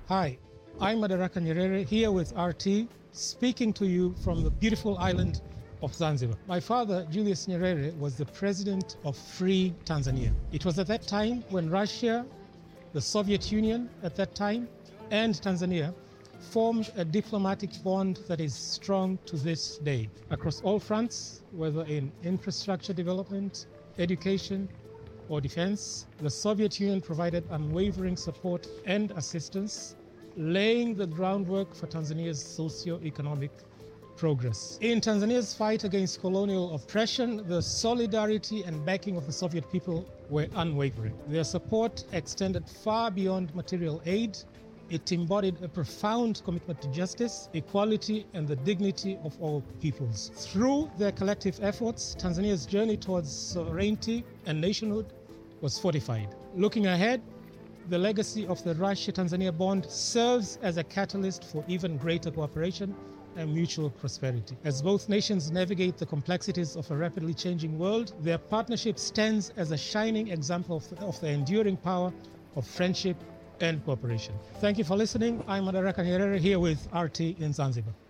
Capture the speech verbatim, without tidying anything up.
Hi, I'm Madaraka Nyerere here with R T, speaking to you from the beautiful island of Zanzibar. My father, Julius Nyerere, was the president of Free Tanzania. It was at that time when Russia, the Soviet Union at that time, and Tanzania formed a diplomatic bond that is strong to this day. Across all fronts, whether in infrastructure development, education, or defense, the Soviet Union provided unwavering support and assistance, laying the groundwork for Tanzania's socio-economic progress. In Tanzania's fight against colonial oppression, the solidarity and backing of the Soviet people were unwavering. Their support extended far beyond material aid. It embodied a profound commitment to justice, equality, and the dignity of all peoples. Through their collective efforts, Tanzania's journey towards sovereignty and nationhood was fortified. Looking ahead, the legacy of the Russia-Tanzania bond serves as a catalyst for even greater cooperation and mutual prosperity. As both nations navigate the complexities of a rapidly changing world, their partnership stands as a shining example of the, of the enduring power of friendship and cooperation. Thank you for listening. I'm Madaraka Nyerere here with R T in Zanzibar.